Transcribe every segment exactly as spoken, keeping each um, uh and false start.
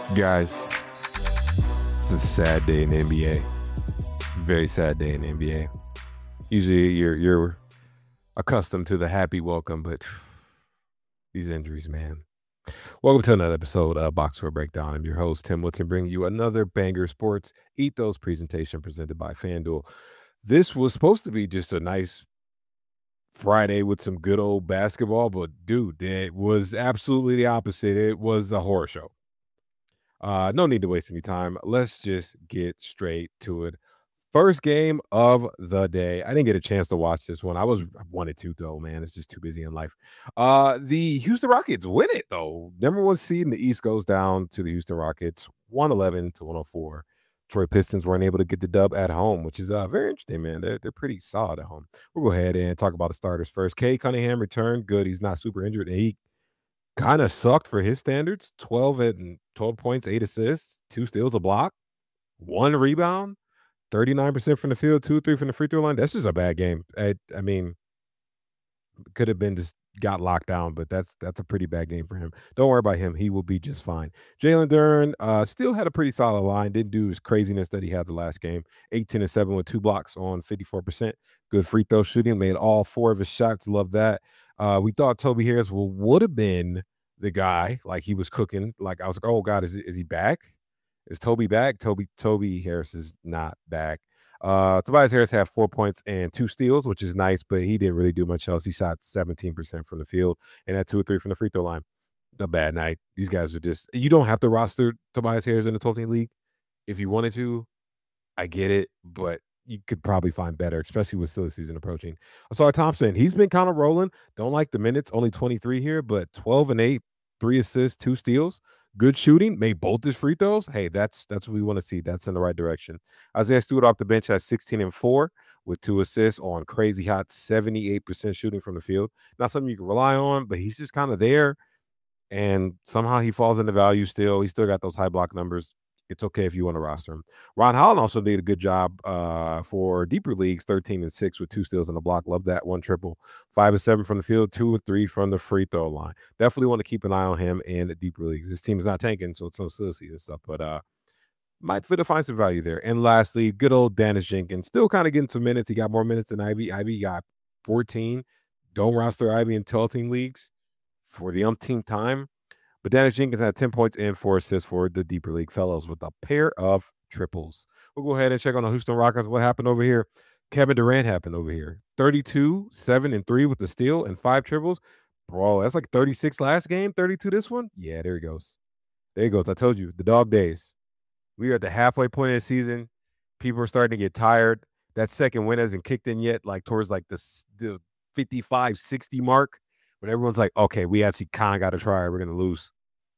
Guys, it's a sad day in the N B A. Very sad day in the N B A. Usually you're you're accustomed to the happy welcome, but these injuries, man. Welcome to another episode of Box Score Breakdown. I'm your host, Tim Woodson, bringing you another Banger Sports Ethos presentation presented by FanDuel. This was supposed to be just a nice Friday with some good old basketball, but dude, it was absolutely the opposite. It was a horror show. Uh, no need to waste any time. Let's just get straight to it. First game of the day. I didn't get a chance to watch this one. I was I wanted to though, man. It's just too busy in life. Uh, the Houston Rockets win it though. Number one seed in the East goes down to the Houston Rockets, one eleven to one oh four. Troy Pistons weren't able to get the dub at home, which is uh, very interesting, man. They're they're pretty solid at home. We'll go ahead and talk about the starters first. Cade Cunningham returned. Good. He's not super injured, and he kind of sucked for his standards. twelve and twelve points, eight assists, two steals, a block, one rebound, thirty-nine percent from the field, two, three from the free throw line. That's just a bad game. I, I mean, could have been just got locked down, but that's that's a pretty bad game for him. Don't worry about him. He will be just fine. Jalen Duren uh, still had a pretty solid line. Didn't do his craziness that he had the last game. eighteen and seven with two blocks on fifty-four percent. Good free throw shooting. Made all four of his shots. Love that. Uh, we thought Toby Harris will, would have been the guy. Like he was cooking. Like I was like, oh God, is is he back? Is Toby back? Toby Toby Harris is not back. Uh, Tobias Harris had four points and two steals, which is nice, but he didn't really do much else. He shot seventeen percent from the field and had two or three from the free throw line. A bad night. These guys are just, you don't have to roster Tobias Harris in the twelve-team league. If you wanted to, I get it, but you could probably find better, especially with silly season approaching. Asar Thompson, he's been kind of rolling. Don't like the minutes, only twenty-three here, but twelve and eight, three assists, two steals. Good shooting, made both his free throws. Hey, that's that's what we want to see. That's in the right direction. Isaiah Stewart off the bench has sixteen and four with two assists on crazy hot seventy-eight percent shooting from the field. Not something you can rely on, but he's just kind of there. And somehow he falls into value still. He still got those high block numbers. It's okay if you want to roster him. Ron Holland also did a good job uh, for deeper leagues, thirteen and six with two steals and a block. Love that one triple. Five and seven from the field, two and three from the free throw line. Definitely want to keep an eye on him in the deeper leagues. This team is not tanking, so it's no silly season stuff, but uh, might fit to find some value there. And lastly, good old Dennis Jenkins, still kind of getting some minutes. He got more minutes than Ivy. Ivy got fourteen. Don't roster Ivy in twelve-team leagues for the umpteenth time. But Dennis Jenkins had ten points and four assists for the deeper league fellows with a pair of triples. We'll go ahead and check on the Houston Rockets. What happened over here? Kevin Durant happened over here. thirty-two, seven, and three with the steal and five triples. Bro, that's like thirty-six last game, thirty-two this one. Yeah, there he goes. There he goes. I told you, the dog days. We are at the halfway point of the season. People are starting to get tired. That second win hasn't kicked in yet, like towards like the, the fifty-five, sixty mark. But everyone's like, okay, we actually kind of got to try. We're going to lose.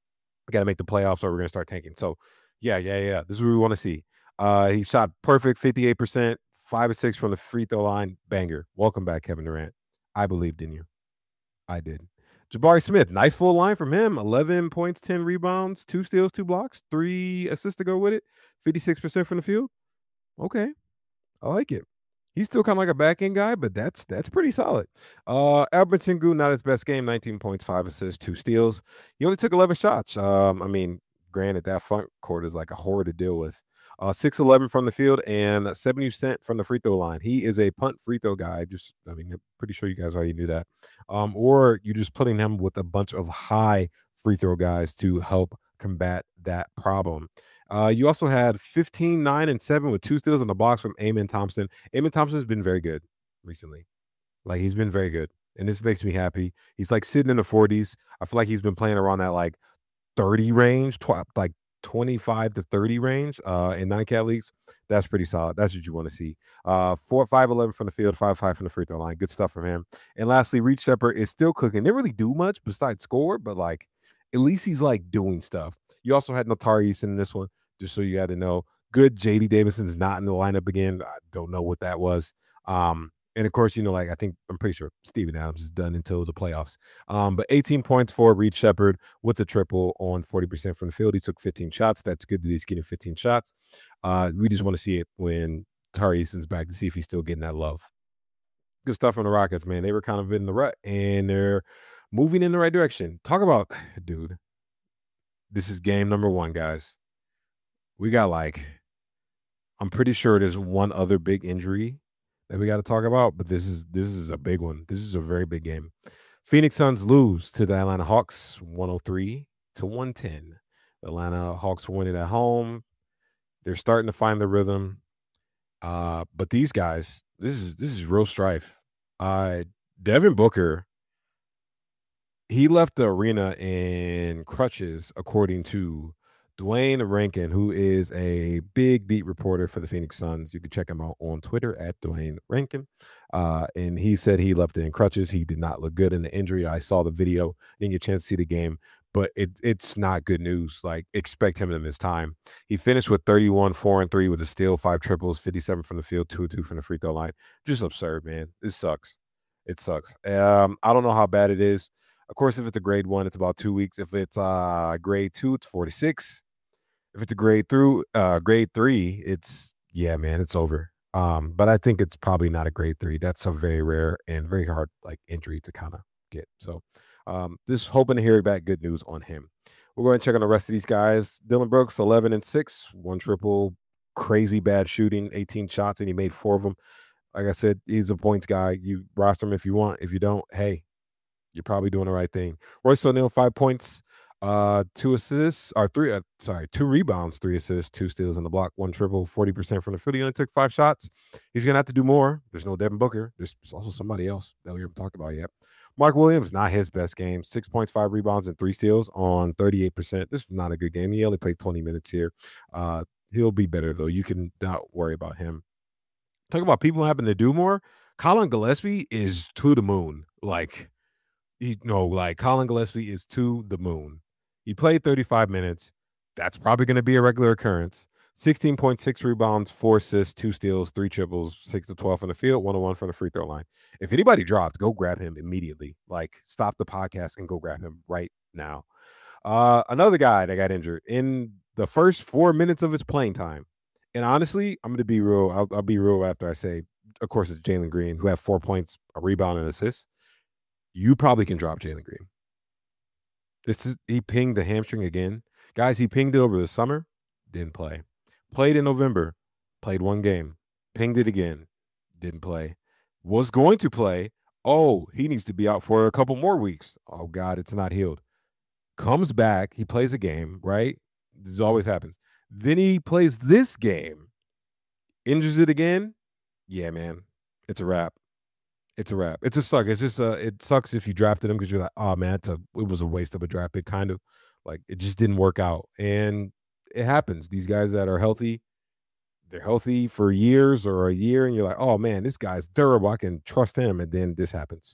We got to make the playoffs or we're going to start tanking. So, yeah, yeah, yeah. This is what we want to see. Uh, he shot perfect, fifty-eight percent, five or six from the free throw line. Banger. Welcome back, Kevin Durant. I believed in you. I did. Jabari Smith, nice full line from him. eleven points, ten rebounds, two steals, two blocks, three assists to go with it. fifty-six percent from the field. Okay. I like it. He's still kind of like a back-end guy, but that's that's pretty solid. Uh, Albert Sengun, not his best game, nineteen points, five assists, two steals. He only took eleven shots. Um, I mean, granted, that front court is like a horror to deal with. Uh, six eleven from the field and seventy percent from the free throw line. He is a punt free throw guy. Just, I mean, I'm pretty sure you guys already knew that. Um, or you're just putting him with a bunch of high free throw guys to help combat that problem. Uh, you also had fifteen, nine, and seven with two steals in the box from Amen Thompson. Amen Thompson has been very good recently. Like, he's been very good. And this makes me happy. He's like sitting in the forties. I feel like he's been playing around that like thirty range, tw- like twenty-five to thirty range uh, in nine-cat leagues. That's pretty solid. That's what you want to see. Uh, four, five, eleven from the field, five, five from the free throw line. Good stuff from him. And lastly, Reach Shepard is still cooking. Didn't really do much besides score, but like at least he's like doing stuff. You also had Notari Easton in this one, just so you had to know. Good. J D Davidson's not in the lineup again. I don't know what that was. Um, and of course, you know, like I think I'm pretty sure Steven Adams is done until the playoffs. Um, but eighteen points for Reed Shepard with the triple on forty percent from the field. He took fifteen shots. That's good that he's getting fifteen shots. Uh, we just want to see it when Tari Easton's back to see if he's still getting that love. Good stuff from the Rockets, man. They were kind of in the rut and they're moving in the right direction. Talk about, dude. This is game number one, guys. We got like, I'm pretty sure there's one other big injury that we got to talk about, but this is this is a big one. This is a very big game. Phoenix Suns lose to the Atlanta Hawks one oh three to one ten. The Atlanta Hawks win it at home. They're starting to find the rhythm. Uh, but these guys, this is this is real strife. Uh Devin Booker, he left the arena in crutches, according to Dwayne Rankin, who is a big beat reporter for the Phoenix Suns. You can check him out on Twitter at Dwayne Rankin. Uh, and he said he left it in crutches. He did not look good in the injury. I saw the video, didn't get a chance to see the game, but it, it's not good news. Like, expect him to miss time. He finished with thirty-one, four, and three with a steal, five triples, fifty-seven from the field, two, two from the free throw line. Just absurd, man. This sucks. It sucks. Um, I don't know how bad it is. Of course, if it's a grade one, it's about two weeks. If it's uh grade two, it's forty-six. If it's a grade through uh grade three, it's yeah, man, it's over. Um, but I think it's probably not a grade three. That's a very rare and very hard like injury to kind of get. So um just hoping to hear back good news on him. We're going to check on the rest of these guys. Dylan Brooks, eleven and six, one triple, crazy bad shooting, eighteen shots, and he made four of them. Like I said, he's a points guy. You roster him if you want. If you don't, hey, you're probably doing the right thing. Royce O'Neal, five points, uh, two assists, or three, uh, sorry, two rebounds, three assists, two steals on the block, one triple, forty percent from the field. He only took five shots. He's going to have to do more. There's no Devin Booker. There's, there's also somebody else that we haven't talked about yet. Mark Williams, not his best game. Six points, five rebounds, and three steals on thirty-eight percent. This is not a good game. He only played twenty minutes here. Uh, he'll be better, though. You can not worry about him. Talk about people having to do more. Colin Gillespie is to the moon. Like, you know, like Colin Gillespie is to the moon. He played thirty-five minutes. That's probably going to be a regular occurrence. sixteen point six rebounds, four assists, two steals, three triples, six to twelve from the field, one oh one from the free throw line. If anybody dropped, go grab him immediately. Like, stop the podcast and go grab him right now. Uh, another guy that got injured in the first four minutes of his playing time. And honestly, I'm going to be real. I'll, I'll be real after I say, of course, it's Jalen Green, who had four points, a rebound, and assist. You probably can drop Jalen Green. This is he pinged the hamstring again. Guys, he pinged it over the summer, didn't play. Played in November, played one game. Pinged it again, didn't play. Was going to play. Oh, he needs to be out for a couple more weeks. Oh, God, it's not healed. Comes back, he plays a game, right? This always happens. Then he plays this game, injures it again. Yeah, man, it's a wrap. It's a wrap. It's a suck. It's just uh it sucks if you drafted him because you're like, oh man, it's a, it was a waste of a draft pick, kind of. Like, it just didn't work out. And it happens. These guys that are healthy, they're healthy for years or a year, and you're like, oh man, this guy's durable. I can trust him. And then this happens.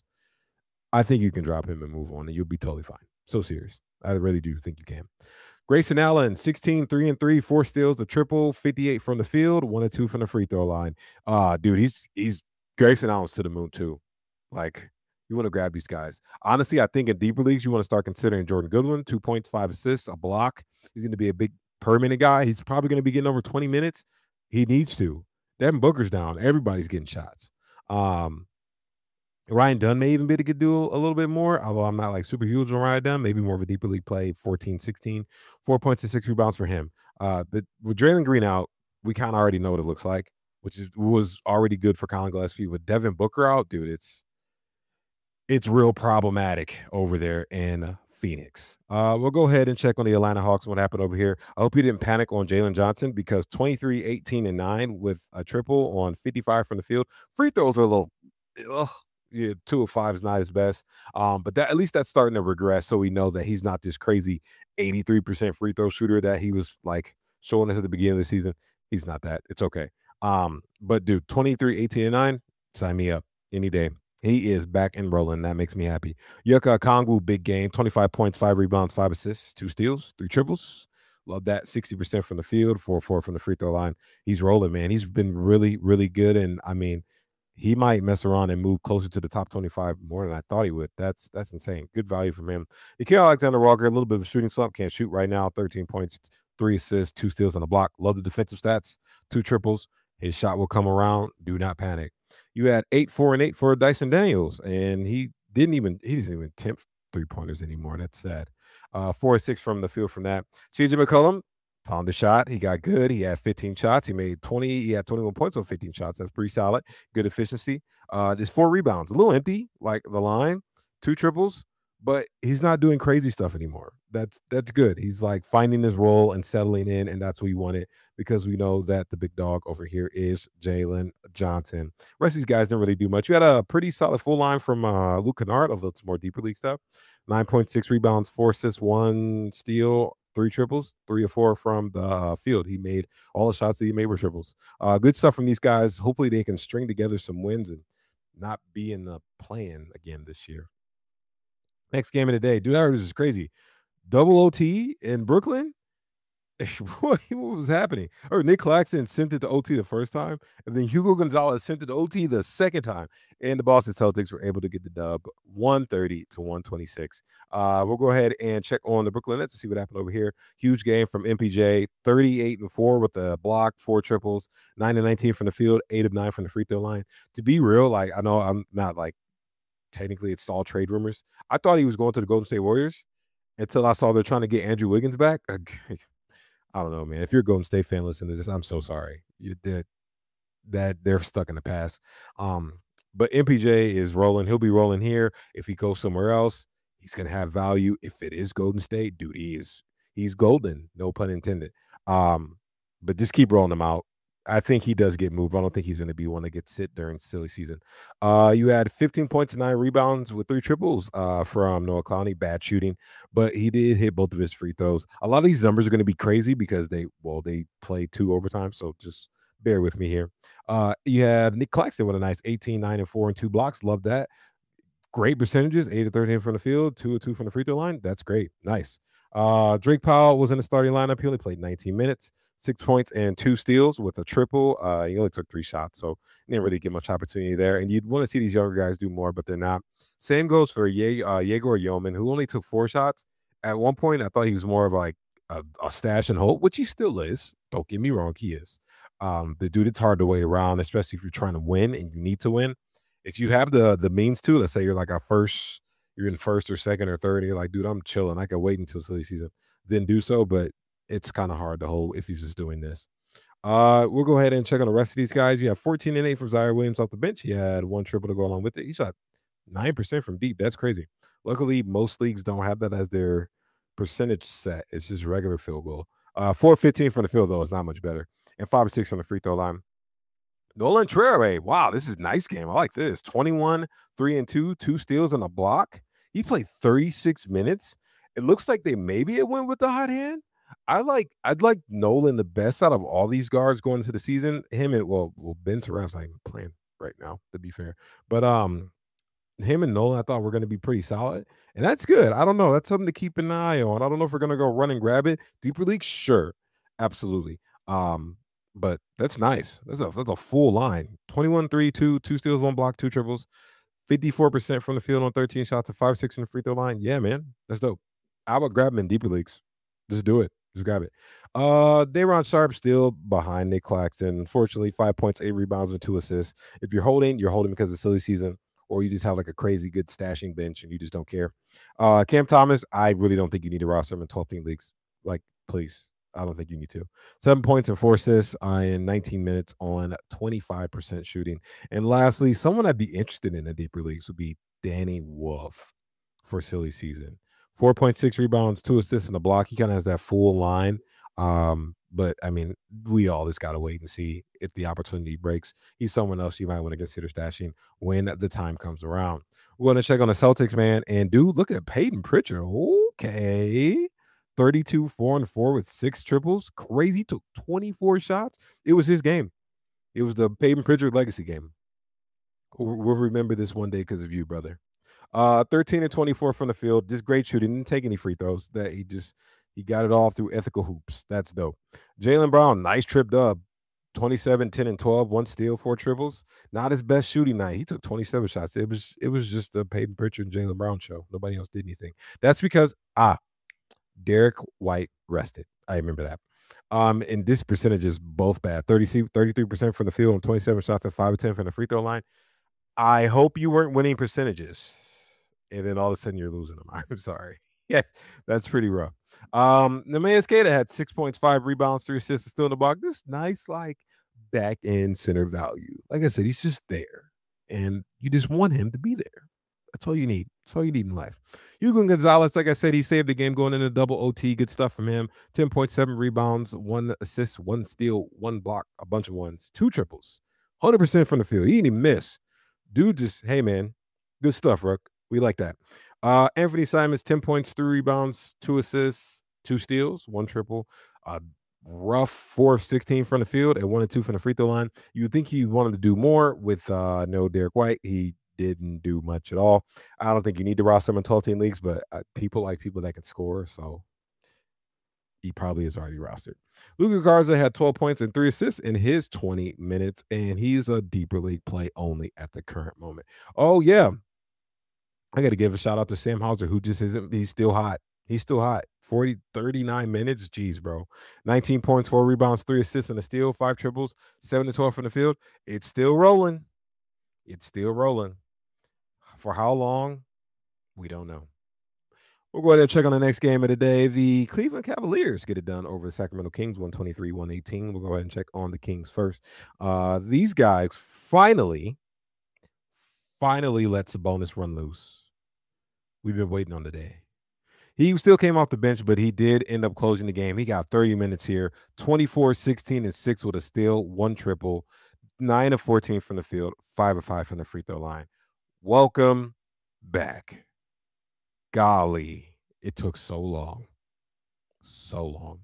I think you can drop him and move on, and you'll be totally fine. So serious. I really do think you can. Grayson Allen, sixteen, three and three, four steals, a triple, fifty-eight from the field, one and two from the free throw line. Uh, dude, he's he's Grayson Allen's to the moon too. Like, you want to grab these guys. Honestly, I think in deeper leagues, you want to start considering Jordan Goodwin, two points, five assists, a block. He's going to be a big per minute guy. He's probably going to be getting over twenty minutes. He needs to. Devin Booker's down. Everybody's getting shots. Um, Ryan Dunn may even be able to do a little bit more, although I'm not like super huge on Ryan Dunn. Maybe more of a deeper league play, fourteen, sixteen, four points and six rebounds for him. Uh, but with Jalen Green out, we kind of already know what it looks like, which is was already good for Colin Gillespie. With Devin Booker out, dude, it's it's real problematic over there in Phoenix. Uh, we'll go ahead and check on the Atlanta Hawks, what happened over here. I hope you didn't panic on Jalen Johnson, because twenty-three, eighteen, and nine with a triple on fifty-five from the field. Free throws are a little, ugh, yeah, two of five is not his best. Um, but that at least that's starting to regress, so we know that he's not this crazy eighty-three percent free throw shooter that he was like showing us at the beginning of the season. He's not that. It's okay. Um, but dude, twenty-three, eighteen, and nine, sign me up any day. He is back and rolling. That makes me happy. Yuka Okongwu, big game, twenty-five points, five rebounds, five assists, two steals, three triples. Love that. sixty percent from the field, four four from the free throw line. He's rolling, man. He's been really, really good. And I mean, he might mess around and move closer to the top twenty-five more than I thought he would. That's that's insane. Good value from him. Nickeil Alexander-Walker, a little bit of a shooting slump. Can't shoot right now. thirteen points, three assists, two steals on the block. Love the defensive stats. Two triples. His shot will come around. Do not panic. You had eight, four, and eight for Dyson Daniels, and he didn't even he doesn't even attempt three pointers anymore. That's sad. Uh, four or six from the field from that. C J McCollum found the shot. He got good. He had fifteen shots. He made twenty. He had twenty-one points on fifteen shots. That's pretty solid. Good efficiency. Uh, there's four rebounds. A little empty, like the line. Two triples, but he's not doing crazy stuff anymore. That's that's good. He's like finding his role and settling in, and that's what we wanted because we know that the big dog over here is Jalen Johnson. The rest of these guys didn't really do much. You had a pretty solid full line from uh, Luke Kennard, although it's more deeper league stuff. nine point six rebounds, four assists, one steal, three triples, three or four from the uh, field. He made all the shots that he made were triples. Uh, good stuff from these guys. Hopefully they can string together some wins and not be in the plan again this year. Next game of the day. Dude, that was just crazy. Double O T in Brooklyn? what, what was happening? Or Nick Claxton sent it to O T the first time, and then Hugo Gonzalez sent it to O T the second time. And the Boston Celtics were able to get the dub one thirty to one twenty-six. Uh, we'll go ahead and check on the Brooklyn Nets to see what happened over here. Huge game from M P J, thirty-eight and four with a block, four triples, nine and nineteen from the field, eight of nine from the free throw line. To be real, like I know I'm not like technically it's all trade rumors. I thought he was going to the Golden State Warriors until I saw they're trying to get Andrew Wiggins back. I don't know, man. If you're a Golden State fan listening to this, I'm so sorry. You did that they're stuck in the past. Um, but M P J is rolling. He'll be rolling here. If he goes somewhere else, he's gonna have value. If it is Golden State, dude, he is he's golden, no pun intended. Um, but just keep rolling him out. I think he does get moved. I don't think he's going to be one that gets sit during silly season. Uh, you had fifteen points and nine rebounds with three triples uh, from Noah Clowney. Bad shooting, but he did hit both of his free throws. A lot of these numbers are going to be crazy because they, well, they play two overtime, so just bear with me here. Uh, you had Nick Claxton with a nice eighteen, nine, and four and two blocks. Love that. Great percentages, eight of thirteen from the field, two of two from the free throw line. That's great. Nice. Uh, Drake Powell was in the starting lineup. He only played nineteen minutes, six points and two steals with a triple. Uh, he only took three shots, so he didn't really get much opportunity there. And you'd want to see these younger guys do more, but they're not. Same goes for Ye- uh, Yegor Yeoman, who only took four shots. At one point, I thought he was more of like a, a stash and hope, which he still is. Don't get me wrong, he is. Um, but dude, it's hard to wait around, especially if you're trying to win and you need to win. If you have the the means to, let's say you're like a first, you're in first or second or third, and you're like, dude, I'm chilling. I can wait until silly season, then do so. But it's kind of hard to hold if he's just doing this. Uh, we'll go ahead and check on the rest of these guys. You have fourteen and eight from Zaire Williams off the bench. He had one triple to go along with it. He shot nine percent from deep. That's crazy. Luckily, most leagues don't have that as their percentage set. It's just regular field goal. Uh, four fifteen from the field, though, is not much better. And five or six from the free throw line. Nolan Traore. Wow, this is a nice game. I like this. twenty-one, three and two, two steals and a block. He played thirty-six minutes. It looks like they maybe it went with the hot hand. I like I'd like Nolan the best out of all these guards going into the season. Him and well, well Ben Taram's not even playing right now, to be fair. But um him and Nolan, I thought were going to be pretty solid. And that's good. I don't know. That's something to keep an eye on. I don't know if we're going to go run and grab it. Deeper league, sure. Absolutely. Um, but that's nice. That's a that's a full line. twenty-one, three, two, two steals, one block, two triples, fifty-four percent from the field on thirteen shots to five, six from the free throw line. Yeah, man. That's dope. How about grab him in deeper leagues? Just do it. Just grab it. Uh Day'Ron Sharpe still behind Nick Claxton. Unfortunately, five points, eight rebounds, and two assists. If you're holding, you're holding because of silly season, or you just have like a crazy good stashing bench and you just don't care. Uh Cam Thomas, I really don't think you need to roster him in twelve team leagues. Like, please. I don't think you need to. Seven points and four assists uh, in nineteen minutes on twenty-five percent shooting. And lastly, someone I'd be interested in the deeper leagues would be Danny Wolf for silly season. four point six rebounds, two assists, and a block. He kind of has that full line. Um, but, I mean, we all just got to wait and see if the opportunity breaks. He's someone else you might want to consider stashing when the time comes around. We're going to check on the Celtics, man. And, dude, look at Peyton Pritchard. Okay. thirty-two, four and four with six triples. Crazy. Took twenty-four shots. It was his game. It was the Peyton Pritchard legacy game. We'll remember this one day because of you, brother. Uh, thirteen and twenty-four from the field. Just great shooting. Didn't take any free throws. That he just he got it all through ethical hoops. That's dope. Jaylen Brown, nice trip dub. twenty-seven, ten, and twelve. One steal, four triples. Not his best shooting night. He took twenty-seven shots. It was it was just a Peyton Pritchard and Jaylen Brown show. Nobody else did anything. That's because ah. Derek White rested. I remember that. Um, and this percentage is both bad. thirty-three percent from the field and twenty-seven shots and five of ten from the free throw line. I hope you weren't winning percentages. And then all of a sudden you're losing them. I'm sorry. Yes, that's pretty rough. Um, Nemanja Skata had six points, five rebounds, three assists, still in the box. This nice, like back end center value. Like I said, he's just there, and you just want him to be there. That's all you need. That's all you need in life. Hugo Gonzalez, like I said, he saved the game going into double O T. Good stuff from him. ten point seven rebounds, one assist, one steal, one block, a bunch of ones, two triples, one hundred percent from the field. He didn't even miss. Dude, just hey man, good stuff, Rook. We like that. Uh, Anthony Simons, ten points, three rebounds, two assists, two steals, one triple. Uh, rough four of sixteen from the field and one and two from the free throw line. You would think he wanted to do more with uh, no Derek White. He didn't do much at all. I don't think you need to roster him in twelve team leagues, but uh, people like people that can score. So he probably is already rostered. Luka Garza had twelve points and three assists in his twenty minutes, and he's a deeper league play only at the current moment. Oh, yeah. I got to give a shout out to Sam Hauser, who just isn't, he's still hot. He's still hot. forty, thirty-nine minutes. Jeez, bro. nineteen points, four rebounds, three assists, and a steal, five triples, seven to twelve from the field. It's still rolling. It's still rolling. For how long? We don't know. We'll go ahead and check on the next game of the day. The Cleveland Cavaliers get it done over the Sacramento Kings, one twenty-three one eighteen. We'll go ahead and check on the Kings first. Uh, these guys finally, finally let Sabonis run loose. We've been waiting on the day. He still came off the bench, but he did end up closing the game. He got thirty minutes here, twenty-four, sixteen, and six with a steal, one triple, nine of fourteen from the field, five of five from the free throw line. Welcome back. Golly, it took so long. So long.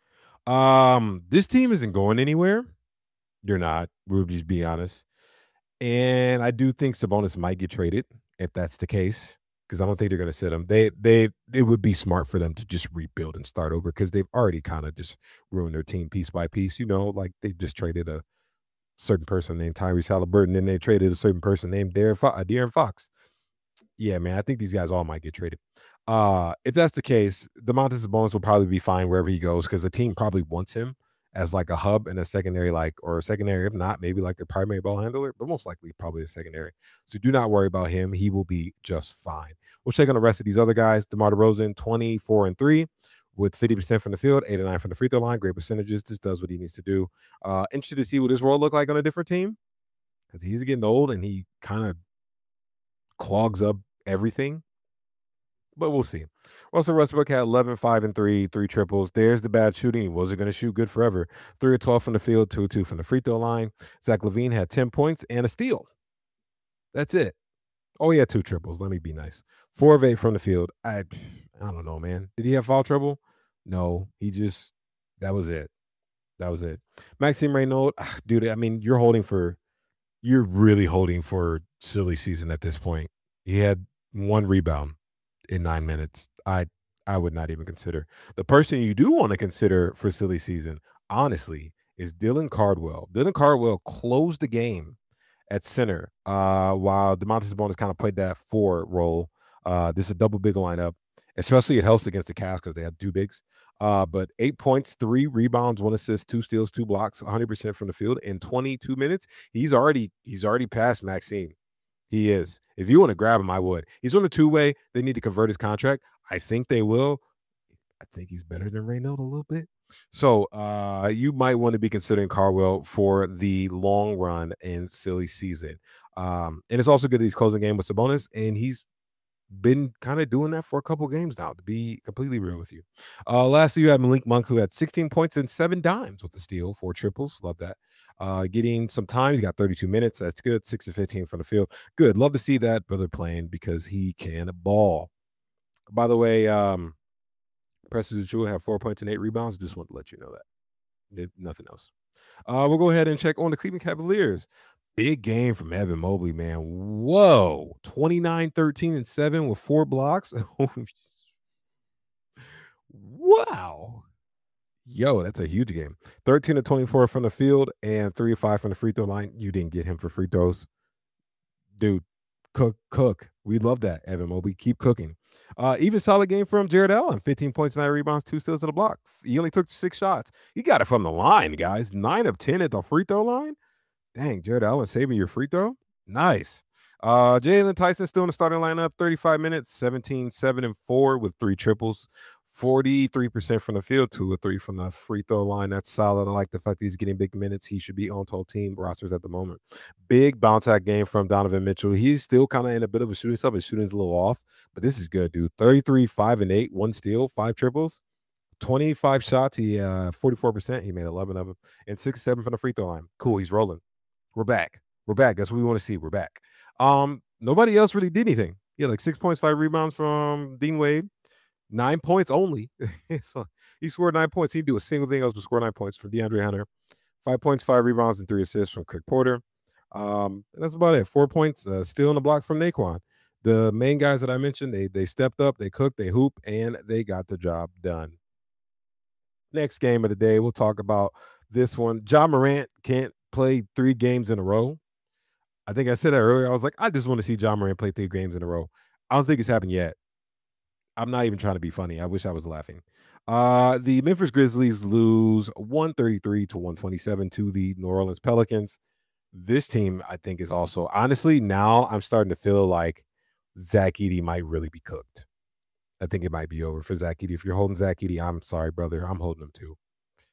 Um, this team isn't going anywhere. You're not. We'll just be honest. And I do think Sabonis might get traded if that's the case, because I don't think they're going to sit him. They they it would be smart for them to just rebuild and start over, because they've already kind of just ruined their team piece by piece. You know, like they just traded a certain person named Tyrese Halliburton, and they traded a certain person named De'Aaron, Fo- uh, De'Aaron Fox. Yeah, man, I think these guys all might get traded. Uh, if that's the case, Domantas Sabonis will probably be fine wherever he goes, because the team probably wants him as like a hub and a secondary, like, or a secondary, if not, maybe like the primary ball handler, but most likely probably a secondary. So do not worry about him. He will be just fine. We'll check on the rest of these other guys. DeMar DeRozan, twenty-four and three with fifty percent from the field, eight and nine from the free throw line. Great percentages. Just does what he needs to do. Uh, interested to see what his role look like on a different team, because he's getting old and he kind of clogs up everything. But we'll see. Russell Westbrook had eleven, five, and three, three triples. There's the bad shooting. He wasn't going to shoot good forever. three of twelve from the field, two of two from the free throw line. Zach LaVine had ten points and a steal. That's it. Oh, he had two triples. Let me be nice. four of eight from the field. I, I don't know, man. Did he have foul trouble? No. He just, that was it. That was it. Maxime Reynaud, dude, I mean, you're holding for, you're really holding for silly season at this point. He had one rebound in nine minutes. I I would not even consider. The person you do want to consider for silly season, honestly, is Dylan Cardwell. Dylan Cardwell closed the game at center, uh, while Domantas Sabonis kind of played that four role. Uh, this is a double big lineup, especially it helps against the Cavs because they have two bigs. Uh, but eight points, three rebounds, one assist, two steals, two blocks, one hundred percent from the field in twenty-two minutes. He's already he's already past Maxime. He is. If you want to grab him, I would. He's on a two-way. They need to convert his contract. I think they will. I think he's better than Reynaud a little bit. So uh, you might want to be considering Cardwell for the long run in silly season. Um, and it's also good that he's closing game with Sabonis, and he's been kind of doing that for a couple games now, to be completely real with you. Uh, lastly, you have Malik Monk, who had sixteen points and seven dimes with the steal, four triples. Love that. Uh, getting some time. He's got thirty-two minutes. That's good. six to fifteen from the field. Good. Love to see that brother playing, because he can ball. By the way, um, Preston Jewell have four points and eight rebounds. Just want to let you know that. If nothing else. Uh, we'll go ahead and check on the Cleveland Cavaliers. Big game from Evan Mobley, man. Whoa. twenty-nine, thirteen, and seven with four blocks. Wow. Yo, that's a huge game. thirteen to twenty-four from the field and three to five from the free throw line. You didn't get him for free throws. Dude, cook, cook. We love that, Evan Mobley. Keep cooking. Uh, even solid game from Jared Allen. fifteen points, nine rebounds, two steals at the block. He only took six shots. He got it from the line, guys. nine of ten at the free throw line. Dang, Jared Allen saving your free throw. Nice. Uh, Jalen Tyson still in the starting lineup, thirty-five minutes, seventeen, seven, and four with three triples, forty-three percent from the field, two or three from the free throw line. That's solid. I like the fact that he's getting big minutes. He should be on top team rosters at the moment. Big bounce out game from Donovan Mitchell. He's still kind of in a bit of a shooting stuff. His shooting's a little off, but this is good, dude. thirty-three, five, and eight, one steal, five triples, twenty-five shots. He uh forty-four percent. He made eleven of them, and six, seven from the free throw line. Cool. He's rolling. We're back. We're back. That's what we want to see. We're back. Um, nobody else really did anything. Yeah, like six points, five rebounds from Dean Wade, nine points only. So he scored nine points. He didn't do a single thing else but score nine points from DeAndre Hunter, five points, five rebounds, and three assists from Kirk Porter. Um, and that's about it. Four points, uh, still in the block from Naquan. The main guys that I mentioned, they they stepped up, they cooked, they hooped, and they got the job done. Next game of the day, we'll talk about this one. Ja Morant can't play three games in a row. I think I said that earlier. I was like, I just want to see Ja Morant play three games in a row. I don't think it's happened yet. I'm not even trying to be funny. I wish I was laughing. Uh, the Memphis Grizzlies lose one thirty-three to one twenty-seven to the New Orleans Pelicans. This team, I think, is also, honestly, now I'm starting to feel like Zach Edey might really be cooked. I think it might be over for Zach Edey. If you're holding Zach Edey, I'm sorry, brother. I'm holding him too.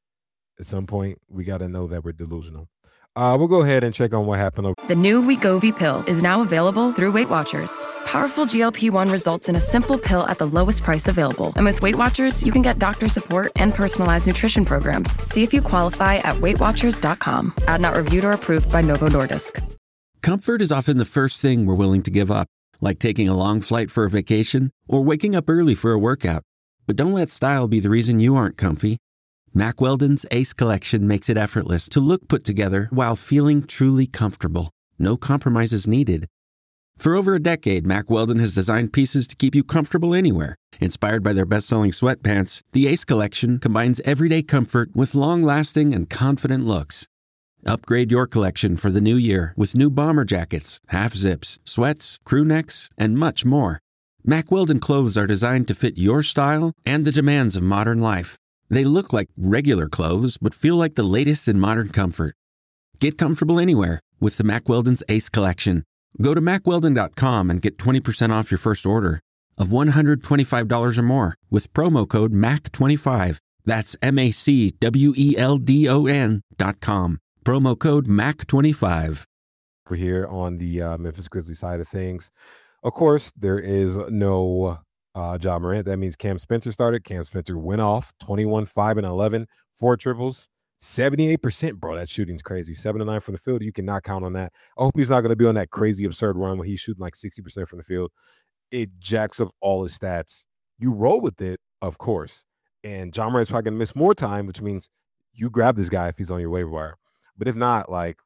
At some point, we got to know that we're delusional. Uh, we'll go ahead and check on what happened. The new Wegovy pill is now available through Weight Watchers. Powerful G L P one results in a simple pill at the lowest price available. And with Weight Watchers, you can get doctor support and personalized nutrition programs. See if you qualify at weight watchers dot com. Ad not reviewed or approved by Novo Nordisk. Comfort is often the first thing we're willing to give up, like taking a long flight for a vacation or waking up early for a workout. But don't let style be the reason you aren't comfy. Mack Weldon's Ace Collection makes it effortless to look put together while feeling truly comfortable. No compromises needed. For over a decade, Mack Weldon has designed pieces to keep you comfortable anywhere. Inspired by their best-selling sweatpants, the Ace Collection combines everyday comfort with long-lasting and confident looks. Upgrade your collection for the new year with new bomber jackets, half-zips, sweats, crew necks, and much more. Mack Weldon clothes are designed to fit your style and the demands of modern life. They look like regular clothes, but feel like the latest in modern comfort. Get comfortable anywhere with the Mack Weldon's Ace Collection. Go to mack weldon dot com and get twenty percent off your first order of one hundred twenty-five dollars or more with promo code M A C twenty-five. That's M A C W E L D O N dot com. Promo code M A C twenty-five. We're here on the uh, Memphis Grizzlies side of things. Of course, there is no Uh, Ja Morant. That means Cam Spencer started. Cam Spencer went off twenty-one, five, and eleven, four triples, seventy-eight percent, bro. That shooting's crazy. seven to nine from the field. You cannot count on that. I hope he's not going to be on that crazy, absurd run where he's shooting like sixty percent from the field. It jacks up all his stats. You roll with it, of course. And Ja Morant's probably going to miss more time, which means you grab this guy if he's on your waiver wire. But if not, like,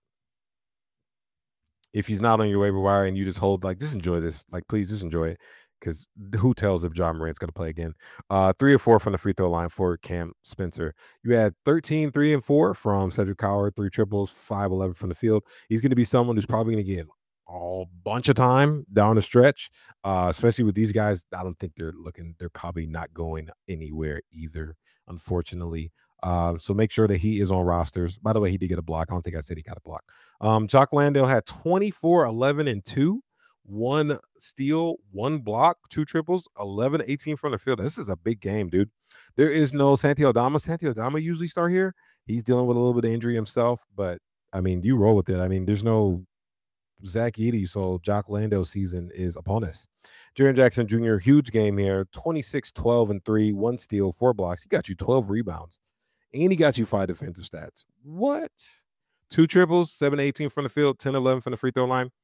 if he's not on your waiver wire and you just hold, like, just enjoy this. Like, please just enjoy it. Because who tells if Ja Morant's going to play again? Uh, three or four from the free throw line for Cam Spencer. You had thirteen, three, and four from Cedric Howard, three triples, five, eleven from the field. He's going to be someone who's probably going to get a bunch of time down the stretch, uh, especially with these guys. I don't think they're looking, they're probably not going anywhere either, unfortunately. Uh, so make sure that he is on rosters. By the way, he did get a block. I don't think I said he got a block. Um, Jock Landale had twenty-four, eleven, and two. One steal, one block, two triples, eleven, eighteen from the field. This is a big game, dude. There is no Santi Aldama. Santi Aldama usually start here. He's dealing with a little bit of injury himself, but I mean, you roll with it. I mean, there's no Zach Edey, so Jock Landale season is upon us. Jaren Jackson Junior, huge game here. twenty-six, twelve, and three, one steal, four blocks. He got you twelve rebounds, and he got you five defensive stats. What? Two triples, seven, eighteen from the field, ten, eleven from the free throw line.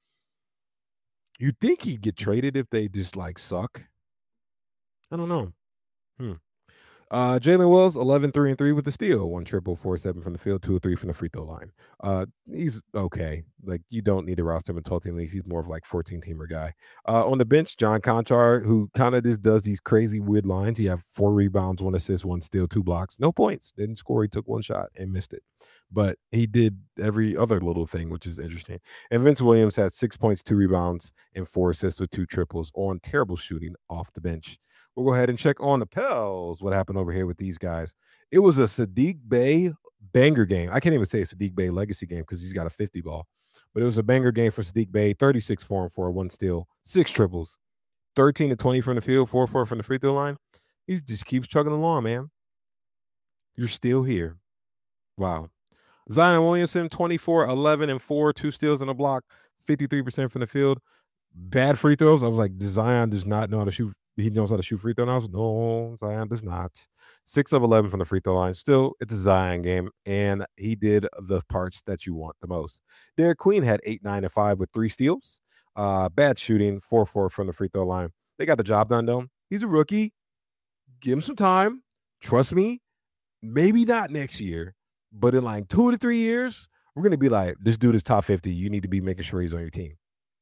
You think he'd get traded if they just like suck? I don't know. Hmm. Uh, Jalen Wells, eleven, three, and three with the steal. One triple, four, seven from the field, two or three from the free throw line. Uh, he's okay. Like, you don't need to roster him in twelve team leagues. He's more of like fourteen teamer guy. Uh, on the bench, John Conchar, who kind of just does these crazy weird lines. He had four rebounds, one assist, one steal, two blocks, no points. Didn't score. He took one shot and missed it. But he did every other little thing, which is interesting. And Vince Williams had six points, two rebounds, and four assists with two triples on terrible shooting off the bench. We'll go ahead and check on the Pels. What happened over here with these guys? It was a Saddiq Bey banger game. I can't even say a Saddiq Bey legacy game because he's got a fifty ball. But it was a banger game for Saddiq Bey. thirty-six, four and four, one steal, six triples, thirteen to twenty from the field, four four from the free throw line. He just keeps chugging along, man. You're still here. Wow. Zion Williamson, twenty-four, eleven and four, two steals and a block, fifty-three percent from the field. Bad free throws. I was like, Zion does not know how to shoot. He knows how to shoot free throws. And I was no, Zion does not. six of eleven from the free throw line. Still, it's a Zion game, and he did the parts that you want the most. Derek Queen had eight, nine, and five with three steals. Uh, bad shooting, four four from the free throw line. They got the job done, though. He's a rookie. Give him some time. Trust me, maybe not next year, but in like two to three years, we're going to be like, this dude is top fifty. You need to be making sure he's on your team.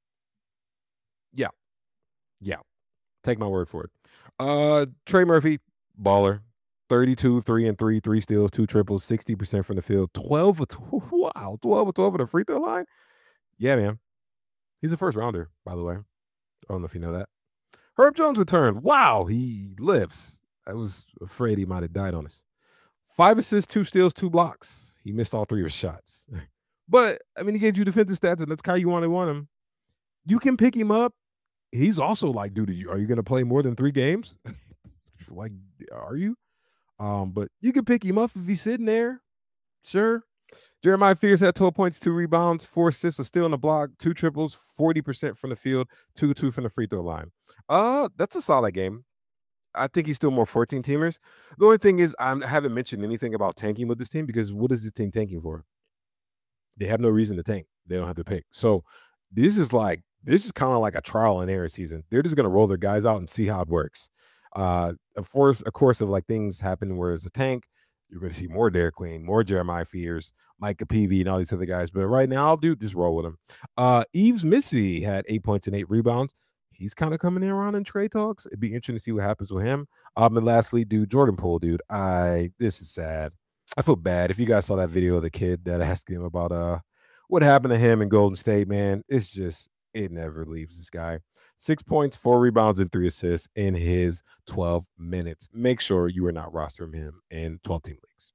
Yeah. Yeah. Take my word for it. Uh, Trey Murphy, baller. thirty-two, three and three, three steals, two triples, sixty percent from the field, twelve of twelve, wow, twelve of twelve on the free throw line. Yeah, man. He's a first rounder, by the way. I don't know if you know that. Herb Jones returned. Wow, he lives. I was afraid he might have died on us. Five assists, two steals, two blocks. He missed all three of his shots. But, I mean, he gave you defensive stats, and that's how you want to want him. You can pick him up. He's also like, dude, are you, are you going to play more than three games? Like, are you? Um, but you can pick him up if he's sitting there. Sure. Jeremiah Fears had twelve points, two rebounds, four assists, a steal on the block, two triples, forty percent from the field, two two from the free throw line. Uh, that's a solid game. I think he's still more fourteen teamers. The only thing is I'm, I haven't mentioned anything about tanking with this team because what is this team tanking for? They have no reason to tank. They don't have to pick. So this is like, this is kind of like a trial and error season. They're just going to roll their guys out and see how it works. Uh, of course, of course, of like things happen where it's a tank, you're going to see more Derek Queen, more Jeremiah Fears, Micah Peavy, and all these other guys. But right now, I'll do just roll with him. Uh, Yves Missy had eight points and eight rebounds. He's kind of coming in around in trade talks. It'd be interesting to see what happens with him. Um, and lastly, dude, Jordan Poole, dude. I this is sad. I feel bad. If you guys saw that video of the kid that asked him about uh what happened to him in Golden State, man, it's just it never leaves this guy. Six points, four rebounds, and three assists in his twelve minutes. Make sure you are not rostering him in twelve-team leagues.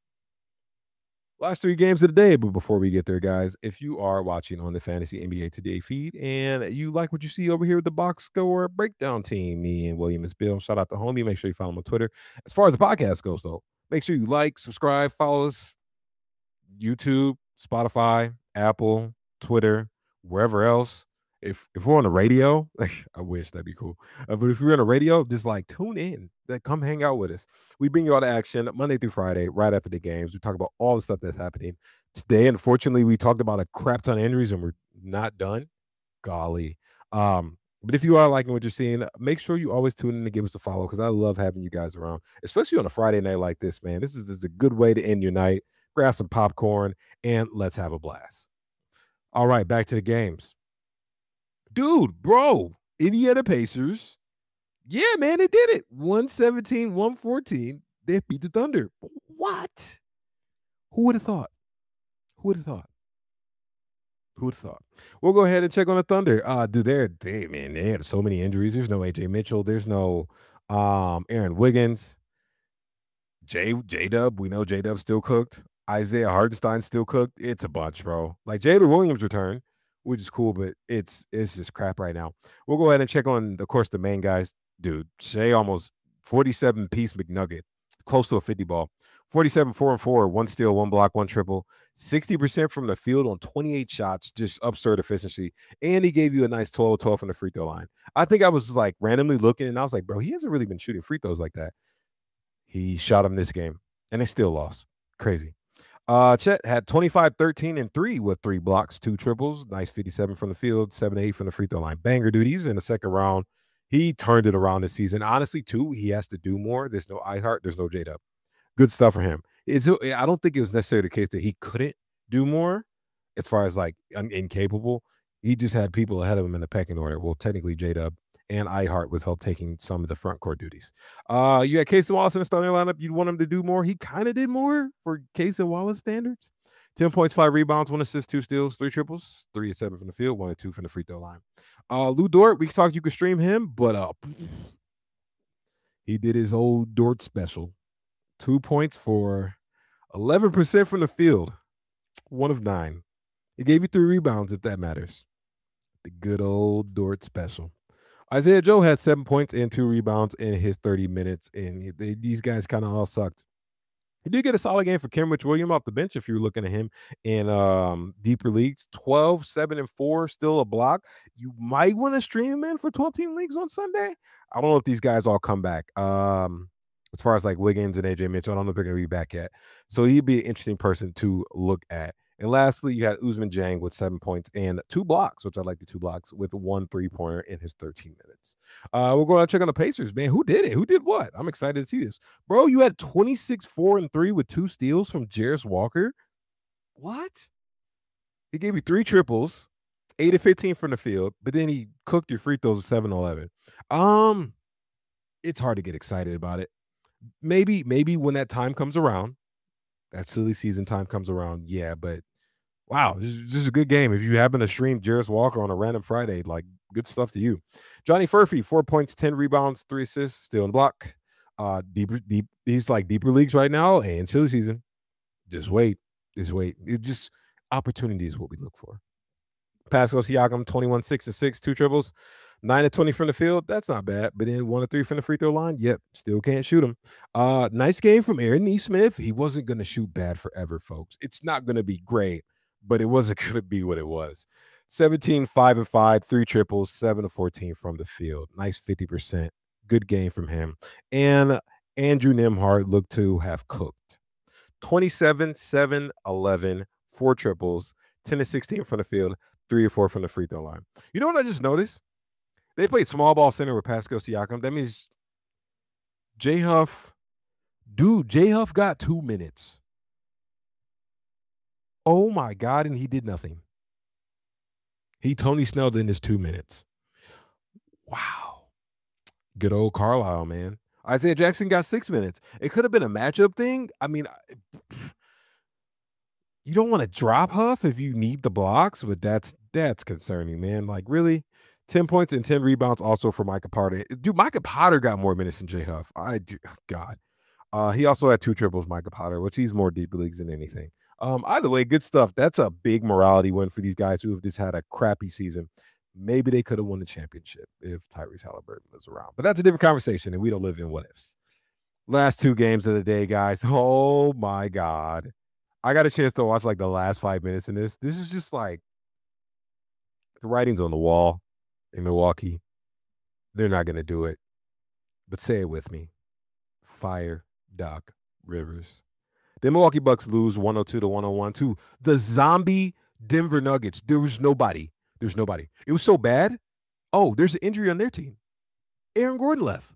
Last three games of the day, but before we get there, guys, if you are watching on the Fantasy N B A Today feed and you like what you see over here with the box score breakdown team, me and William and Bill, shout out to homie. Make sure you follow him on Twitter. As far as the podcast goes, though, make sure you like, subscribe, follow us, YouTube, Spotify, Apple, Twitter, wherever else. If if we're on the radio, like I wish that'd be cool. Uh, but if you're on the radio, just like tune in. Like come hang out with us. We bring you all the action Monday through Friday, right after the games. We talk about all the stuff that's happening today. Unfortunately, we talked about a crap ton of injuries and we're not done. Golly. Um, but if you are liking what you're seeing, make sure you always tune in to give us a follow because I love having you guys around, especially on a Friday night like this, man. This is, this is a good way to end your night. Grab some popcorn and let's have a blast. All right, back to the games. Dude, bro, Indiana Pacers. Yeah, man, they did it. one seventeen, one fourteen. They beat the Thunder. What? Who would have thought? Who would have thought? Who would have thought? We'll go ahead and check on the Thunder. Uh, dude, they're, they, man, they had so many injuries. There's no A J Mitchell. There's no um, Aaron Wiggins. J, J-Dub, we know J-Dub still cooked. Isaiah Hartenstein still cooked. It's a bunch, bro. Like, Jalen Williams returned, which is cool, but it's it's just crap right now. We'll go ahead and check on, of course, the main guys. Dude, Shea almost forty-seven-piece McNugget, close to a fifty ball. forty-seven, four and four, one steal, one block, one triple. sixty percent from the field on twenty-eight shots, just absurd efficiency. And he gave you a nice twelve twelve from the free throw line. I think I was like randomly looking, and I was like, bro, he hasn't really been shooting free throws like that. He shot him this game, and they still lost. Crazy. Uh, Chet had twenty-five, thirteen, and three with three blocks, two triples, nice fifty-seven from the field, seven eight from the free throw line. Banger, dude. He's in the second round. He turned it around this season. Honestly, too, he has to do more. There's no iHeart. There's no J-Dub. Good stuff for him. It's, I don't think it was necessarily the case that he couldn't do more as far as like un- incapable. He just had people ahead of him in the pecking order. Well, technically, J-Dub and iHeart was help taking some of the front court duties. Uh, you had Casey Wallace in the starting lineup. You'd want him to do more. He kind of did more for Casey Wallace standards. ten points, five rebounds, one assist, two steals, three triples, three and seven from the field, one and two from the free throw line. Uh, Lou Dort, we can talk, you can stream him, but uh, he did his old Dort special. Two points for eleven percent from the field, one of nine. He gave you three rebounds, if that matters. The good old Dort special. Isaiah Joe had seven points and two rebounds in his thirty minutes, and they, these guys kind of all sucked. He did get a solid game for Kenrich Williams off the bench if you're looking at him in um, deeper leagues. twelve, seven, and four, still a block. You might want to stream him in for twelve-team leagues on Sunday. I don't know if these guys all come back. Um, as far as like Wiggins and A J Mitchell, I don't know if they're going to be back yet. So he'd be an interesting person to look at. And lastly, you had Ousmane Dieng with seven points and two blocks, which I like the two blocks, with one three-pointer in his thirteen minutes. Uh, we'll go out and check on the Pacers, man. Who did it? Who did what? I'm excited to see this. Bro, you had twenty-six, four, and three with two steals from Jarris Walker. What? He gave you three triples, eight of fifteen from the field, but then he cooked your free throws with seven eleven. Um, it's hard to get excited about it. Maybe, maybe when that time comes around, that silly season time comes around, yeah, but wow, this is, this is a good game. If you happen to stream Jarris Walker on a random Friday, like, good stuff to you. Johnny Furphy, four points, ten rebounds, three assists, still in the block. Uh, deeper, deep. He's like deeper leagues right now, and silly season. Just wait, just wait. It just opportunity is what we look for. Pascal Siakam, twenty-one, six to six, two triples, nine to twenty from the field. That's not bad. But then one to three from the free throw line. Yep, still can't shoot him. Uh, nice game from Aaron Nesmith. He wasn't going to shoot bad forever, folks. It's not going to be great, but it wasn't going to be what it was. seventeen, five, and five, three triples, seven to fourteen from the field. Nice fifty percent. Good game from him. And Andrew Nembhard looked to have cooked. twenty-seven, seven, eleven, four triples, ten to sixteen from the field, three or four from the free throw line. You know what I just noticed? They played small ball center with Pascal Siakam. That means J Huff, dude, J Huff got two minutes. Oh my God, and he did nothing. He Tony Snelled in his two minutes. Wow. Good old Carlisle, man. Isaiah Jackson got six minutes. It could have been a matchup thing. I mean, you don't want to drop Huff if you need the blocks, but that's that's concerning, man. Like, really? ten points and ten rebounds also for Micah Potter. Dude, Micah Potter got more minutes than J Huff. I do. God. Uh, he also had two triples, Micah Potter, which he's more deep leagues than anything. Um, either way, good stuff. That's a big morality win for these guys who have just had a crappy season. Maybe they could have won the championship if Tyrese Halliburton was around. But that's a different conversation, and we don't live in what ifs. Last two games of the day, guys. Oh, my God. I got a chance to watch, like, the last five minutes in this. This is just, like, the writing's on the wall in Milwaukee. They're not going to do it. But say it with me. Fire Doc Rivers. The Milwaukee Bucks lose one oh two to one oh one to the zombie Denver Nuggets. There was nobody. There's nobody. It was so bad. Oh, there's an injury on their team. Aaron Gordon left.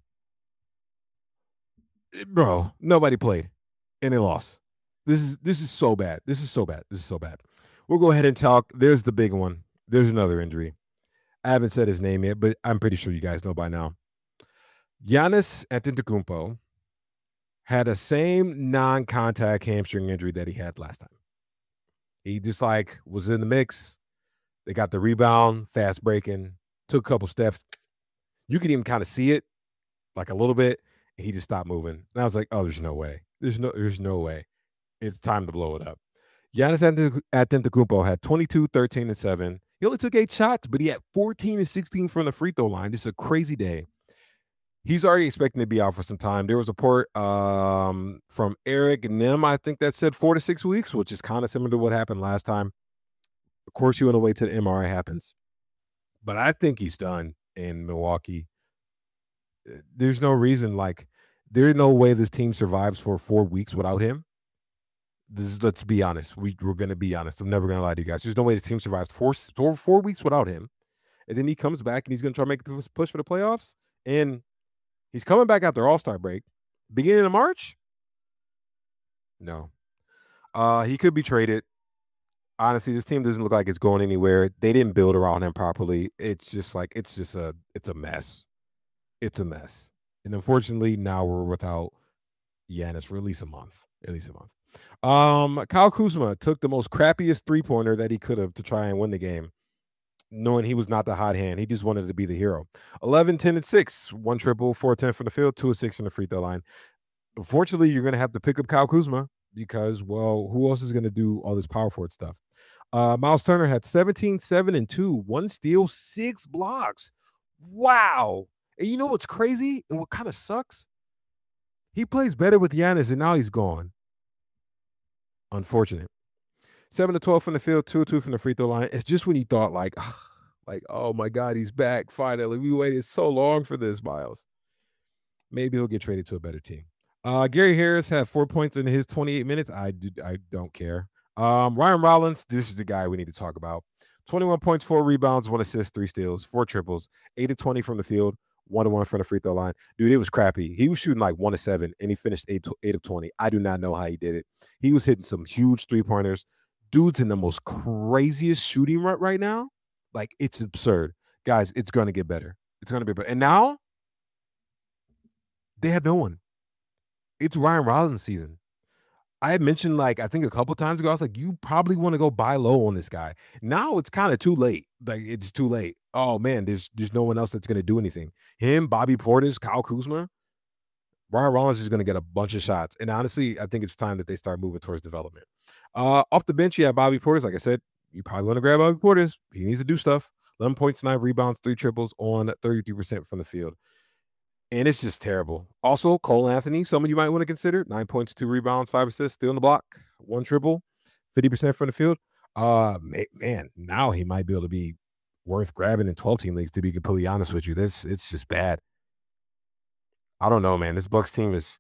Bro, nobody played. And they lost. This is this is so bad. This is so bad. This is so bad. We'll go ahead and talk. There's the big one. There's another injury. I haven't said his name yet, but I'm pretty sure you guys know by now. Giannis Antetokounmpo had a same non-contact hamstring injury that he had last time. He just like was in the mix. They got the rebound, fast breaking, took a couple steps. You could even kind of see it, like a little bit. And he just stopped moving. And I was like, oh, there's no way. There's no, there's no way. It's time to blow it up. Giannis Antetokounmpo had twenty-two, thirteen, and seven. He only took eight shots, but he had fourteen and sixteen from the free throw line. Just a crazy day. He's already expecting to be out for some time. There was a report um, from Eric Nim, I think, that said four to six weeks, which is kind of similar to what happened last time. Of course, you want to wait till the M R I happens. But I think he's done in Milwaukee. There's no reason, like, there's no way this team survives for four weeks without him. This is, let's be honest. We, we're going to be honest. I'm never going to lie to you guys. There's no way this team survives four, four, four weeks without him. And then he comes back and he's going to try to make a push for the playoffs. And he's coming back after All-Star break. Beginning of March? No. Uh, he could be traded. Honestly, this team doesn't look like it's going anywhere. They didn't build around him properly. It's just like, it's just a, it's a mess. It's a mess. And unfortunately, now we're without Giannis for at least a month. At least a month. Um, Kyle Kuzma took the most crappiest three-pointer that he could have to try and win the game, knowing he was not the hot hand. He just wanted to be the hero. eleven, ten, and six. One triple, four, ten from the field, two, and six from the free throw line. Unfortunately, you're going to have to pick up Kyle Kuzma because, well, who else is going to do all this power forward stuff? Uh, Miles Turner had seventeen, seven, and two, one steal, six blocks. Wow. And you know what's crazy and what kind of sucks? He plays better with Giannis, and now he's gone. Unfortunate. seven to twelve from the field, two to two from the free throw line. It's just when you thought, like, like, oh my God, he's back. Finally. We waited so long for this, Miles. Maybe he'll get traded to a better team. Uh, Gary Harris had four points in his twenty-eight minutes. I do, I don't care. Um, Ryan Rollins, this is the guy we need to talk about. twenty-one points, four rebounds, one assist, three steals, four triples, eight to twenty from the field, one to one from the free throw line. Dude, it was crappy. He was shooting like one to seven, and he finished eight, to, eight of twenty. I do not know how he did it. He was hitting some huge three pointers. Dude's in the most craziest shooting rut right now. Like, it's absurd. Guys, it's going to get better. It's going to be better. And now, they have no one. It's Ryan Rollins season. I had mentioned, like, I think a couple times ago, I was like, you probably want to go buy low on this guy. Now it's kind of too late. Like, it's too late. Oh, man, there's, there's no one else that's going to do anything. Him, Bobby Portis, Kyle Kuzma, Ryan Rollins is going to get a bunch of shots. And honestly, I think it's time that they start moving towards development. Uh, off the bench, you have Bobby Portis. Like I said, you probably want to grab Bobby Portis. He needs to do stuff. eleven points, nine rebounds, three triples on thirty-three percent from the field. And it's just terrible. Also, Cole Anthony, someone you might want to consider. Nine points, two rebounds, five assists, still in the block, one triple, fifty percent from the field. Uh, man, now he might be able to be worth grabbing in twelve-team leagues, to be completely honest with you. This, it's just bad. I don't know, man. This Bucks team is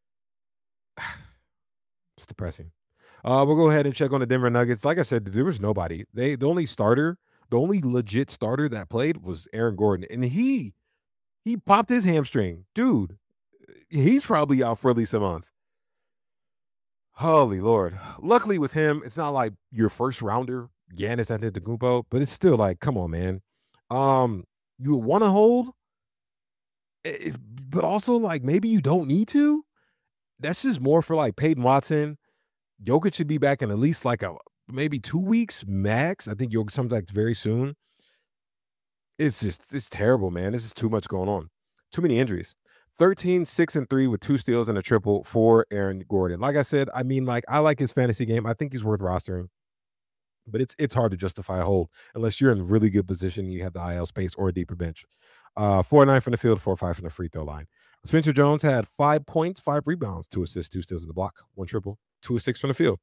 it's depressing. Uh, we'll go ahead and check on the Denver Nuggets. Like I said, there was nobody. They the only starter, the only legit starter that played was Aaron Gordon, and he he popped his hamstring, dude. He's probably out for at least a month. Holy Lord! Luckily with him, it's not like your first rounder, Giannis Antetokounmpo, but it's still like, come on, man. Um, you want to hold, if, but also like maybe you don't need to. That's just more for like Peyton Watson. Jokic should be back in at least like a maybe two weeks max. I think Jokic comes back very soon. It's just, it's terrible, man. This is too much going on. Too many injuries. thirteen, six, and three with two steals and a triple for Aaron Gordon. Like I said, I mean, like, I like his fantasy game. I think he's worth rostering. But it's it's hard to justify a hold unless you're in really good position. You have the I L space or a deeper bench. Uh, four nine from the field, four five from the free throw line. Spencer Jones had five points, five rebounds, two assists, two steals in the block, one triple, two or six from the field.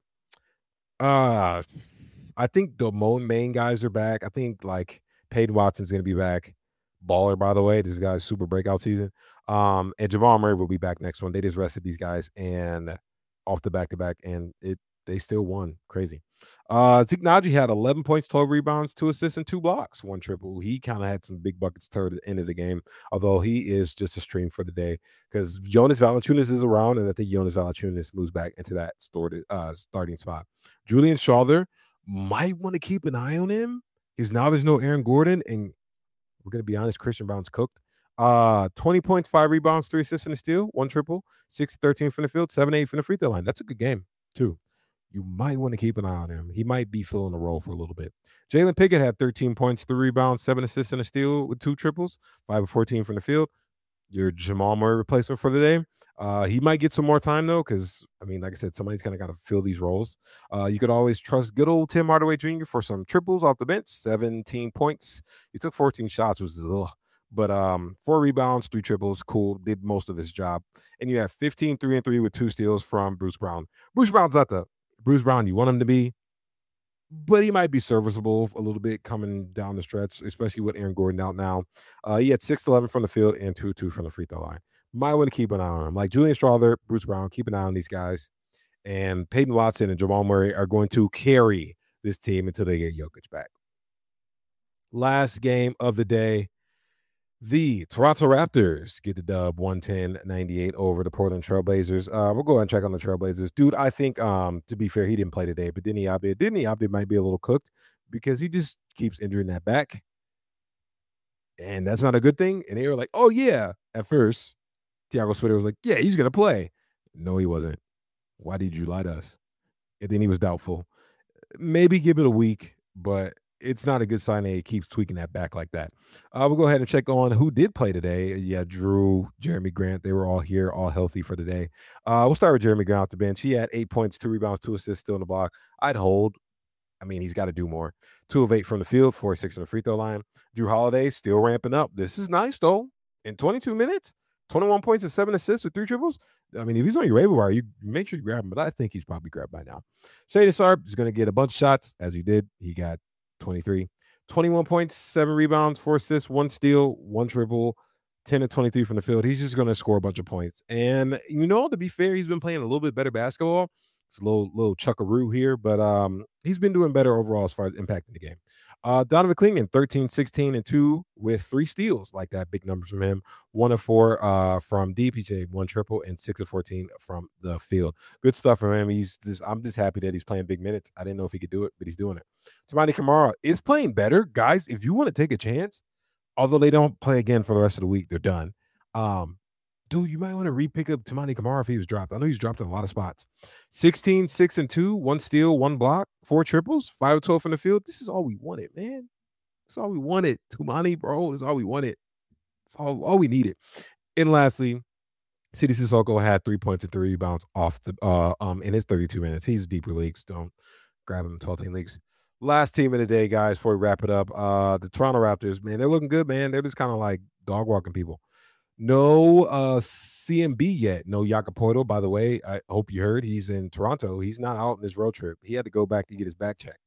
Uh, I think the main guys are back. I think like Peyton Watson's going to be back. Baller, by the way. This guy's super breakout season. Um, and Jamal Murray will be back next one. They just rested these guys and off the back to back, and it they still won. Crazy. Uh, Zeke Naji had eleven points, twelve rebounds, two assists, and two blocks, one triple. He kind of had some big buckets toward the end of the game, although he is just a stream for the day because Jonas Valanciunas is around, and I think Jonas Valanciunas moves back into that started, uh, starting spot. Julian Strawther might want to keep an eye on him because now there's no Aaron Gordon, and we're going to be honest, Christian Brown's cooked. Uh, twenty points, five rebounds, three assists, and a steal, one triple, six thirteen from the field, seven eight from the free throw line. That's a good game, too. You might want to keep an eye on him. He might be filling the role for a little bit. Jalen Pickett had thirteen points, three rebounds, seven assists, and a steal with two triples, five of fourteen from the field. Your Jamal Murray replacement for the day. Uh, he might get some more time, though, because, I mean, like I said, somebody's kind of got to fill these roles. Uh, you could always trust good old Tim Hardaway Junior for some triples off the bench, seventeen points. He took fourteen shots, which is a little, but um, four rebounds, three triples, cool, did most of his job. And you have fifteen, three, and three with two steals from Bruce Brown. Bruce Brown's not the Bruce Brown you want him to be, but he might be serviceable a little bit coming down the stretch, especially with Aaron Gordon out now. Uh, he had six eleven from the field and two two from the free throw line. Might want to keep an eye on him. Like Julian Strawther, Bruce Brown, keep an eye on these guys. And Peyton Watson and Jamal Murray are going to carry this team until they get Jokic back. Last game of the day. The Toronto Raptors get the dub one ten ninety-eight over the Portland Trailblazers. Uh, we'll go ahead and check on the Trailblazers. Dude, I think, um, to be fair, he didn't play today, but Deni Avdija, Deni Avdija might be a little cooked because he just keeps injuring that back. And that's not a good thing. And they were like, oh, yeah, at first. Thiago Splitter was like, yeah, he's going to play. No, he wasn't. Why did you lie to us? And then he was doubtful. Maybe give it a week, but it's not a good sign that he keeps tweaking that back like that. Uh, we'll go ahead and check on who did play today. Yeah, Drew, Jeremy Grant, they were all here, all healthy for today. Uh, we'll start with Jeremy Grant off the bench. He had eight points, two rebounds, two assists, still in the block. I'd hold. I mean, he's got to do more. Two of eight from the field, four of six from the free throw line. Drew Holiday still ramping up. This is nice, though. In twenty-two minutes, twenty-one points and seven assists with three triples. I mean, if he's on your waiver wire, you make sure you grab him, but I think he's probably grabbed by now. Shaedon Sharpe is going to get a bunch of shots, as he did. He got twenty-three. twenty-one points, seven rebounds, four assists, one steal, one triple, ten of twenty-three from the field. He's just going to score a bunch of points. And, you know, to be fair, he's been playing a little bit better basketball. It's a little, little chuckaroo here, but um, he's been doing better overall as far as impacting the game. Uh, Donovan Cleveland, thirteen, sixteen, and two with three steals. Like that, big numbers from him. One of four uh, from D P J, one triple, and six of fourteen from the field. Good stuff from him. He's just, I'm just happy that he's playing big minutes. I didn't know if he could do it, but he's doing it. Toumani Camara is playing better. Guys, if you want to take a chance, although they don't play again for the rest of the week, they're done. Um, dude, you might want to re-pick up Toumani Camara if he was dropped. I know he's dropped in a lot of spots. sixteen, six, and two, one steal, one block, four triples, five of twelve from the field. This is all we wanted, man. That's all we wanted. Toumani, bro, that's all we wanted. That's all, all we needed. And lastly, Sidy Cissoko had three points and three rebounds off the uh um in his thirty-two minutes. He's deeper leagues. Don't grab him in twelve-team leagues. Last team of the day, guys, before we wrap it up. Uh, the Toronto Raptors, man, they're looking good, man. They're just kind of like dog walking people. No uh, C M B yet. No Jakob Poeltl, by the way. I hope you heard he's in Toronto. He's not out on his road trip. He had to go back to get his back checked.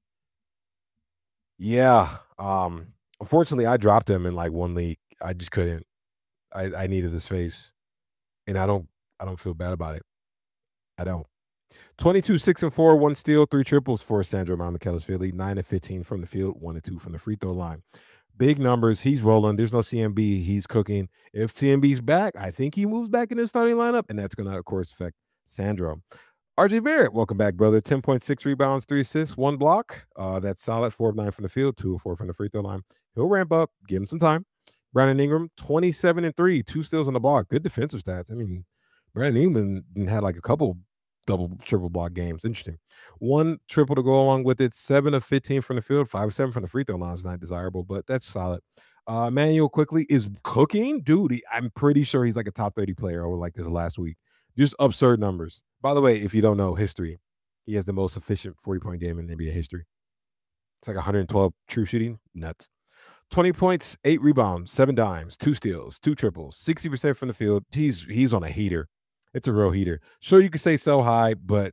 Yeah. Um, unfortunately, I dropped him in like one league. I just couldn't. I, I needed the space. And I don't I don't feel bad about it. I don't. twenty-two, six, and four, one steal, three triples for Sandro Mamukelashvili, nine of fifteen from the field, one and two from the free throw line. Big numbers. He's rolling. There's no C M B. He's cooking. If C M B's back, I think he moves back in his starting lineup, and that's going to, of course, affect Sandro. R J Barrett, welcome back, brother. ten point six rebounds, three assists, one block. Uh, that's solid. four of nine from the field, two of four from the free throw line. He'll ramp up. Give him some time. Brandon Ingram, twenty-seven and three, two steals on the block. Good defensive stats. I mean, Brandon Ingram had like a couple double, triple block games. Interesting. One triple to go along with it. seven of fifteen from the field, five of seven from the free throw line is not desirable, but that's solid. Uh, Emmanuel Quickley is cooking. Dude, he, I'm pretty sure he's like a top thirty player over like this last week. Just absurd numbers. By the way, if you don't know history, he has the most efficient forty-point game in N B A history. It's like one hundred twelve true shooting. Nuts. twenty points, eight rebounds, seven dimes, two steals, two triples, sixty percent from the field. He's he's on a heater. It's a real heater. Sure, you could say sell high, but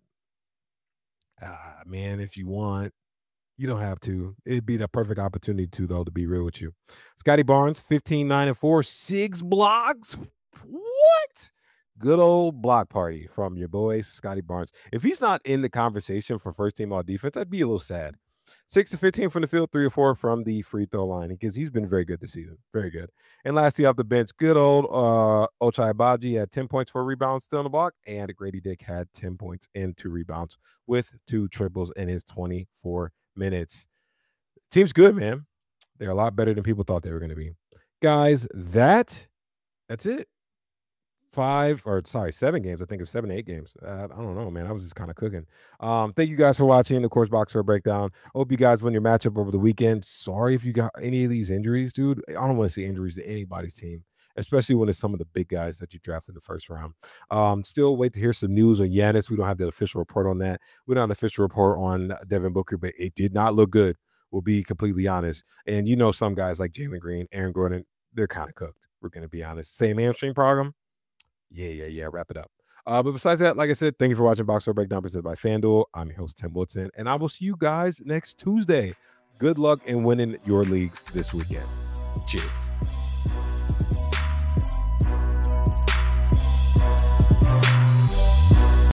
ah, man, if you want, you don't have to. It'd be the perfect opportunity to, though, to be real with you. Scotty Barnes, fifteen, nine, and four, six blocks. What? Good old block party from your boy, Scotty Barnes. If he's not in the conversation for first team all defense, I'd be a little sad. six to fifteen from the field, three or four from the free throw line, because he's been very good this season. Very good. And lastly, off the bench, good old uh, Ochai Agbaji had ten points, four rebounds, still on the block, and Grady Dick had ten points and two rebounds with two triples in his twenty-four minutes. Team's good, man. They're a lot better than people thought they were going to be. Guys, that that's it. Five or sorry, seven games. I think of seven, eight games. Uh, I don't know, man. I was just kind of cooking. Um, thank you guys for watching. Of course, Box Score Breakdown. Hope you guys win your matchup over the weekend. Sorry if you got any of these injuries, dude. I don't want to see injuries to anybody's team, especially when it's some of the big guys that you drafted in the first round. Um, still wait to hear some news on Giannis. We don't have the official report on that. We don't have an official report on Devin Booker, but it did not look good. We'll be completely honest. And you know, some guys like Jalen Green, Aaron Gordon, they're kind of cooked. We're going to be honest. Same hamstring problem. Yeah, yeah, yeah. Wrap it up. Uh, but besides that, like I said, thank you for watching Box Score Breakdown presented by FanDuel. I'm your host, Tim Woodson, and I will see you guys next Tuesday. Good luck in winning your leagues this weekend. Cheers.